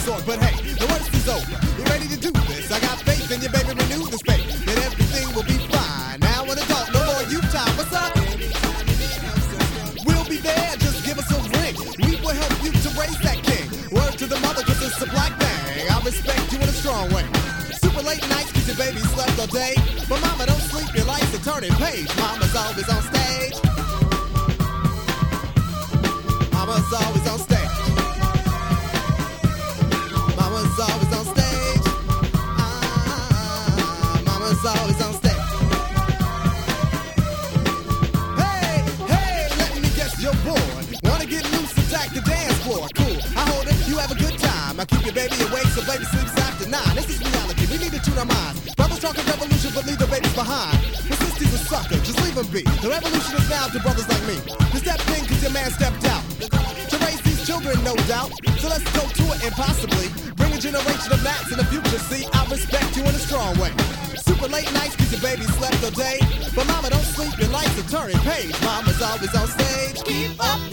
sort. But hey, the worst is over. You ready to do this? I got faith in you, baby. Renew this faith, and everything will be fine. Now an adult, no more youth time. What's up? We'll be there. Just give us a ring. We will help you to raise that king. Word to the mother, 'cause it's a black thing. I respect you in a strong way. Super late nights 'cause your baby slept all day. But mama, don't sleep. Your life's a turning page. Mama's always on stage. Mama's always on stage. Mama's always on stage. Mama's always on stage. Hey, hey, let me guess you're bored. Wanna get loose, attack the dance floor. Cool, I hold it, you have a good time. I keep your baby awake so baby sleeps after 9. This is reality, we need to tune our minds. Brothers talking revolution, but leave the babies behind. Your sister's a sucker, just leave them be. The revolution is now to brothers like me. You stepped in 'cause your man stepped out. To raise these children, no doubt. So let's go to it impossibly. Bring a generation of mats in the future. See, I respect you in a strong way. Super late nights 'cause your baby slept all day. But mama, don't sleep, your life's a turning page. Mama's always on stage. Keep up